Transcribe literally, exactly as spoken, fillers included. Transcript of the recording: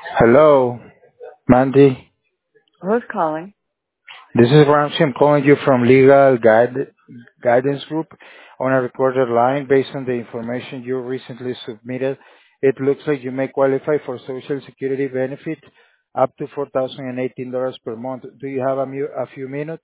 Hello, Mandy. Who's calling? This is Ramsey. I'm calling you from Legal Guide, Guidance Group on a recorded line based on the information you recently submitted. It looks like you may qualify for Social Security benefit up to four thousand eighteen dollars per month. Do you have a, mu- a few minutes?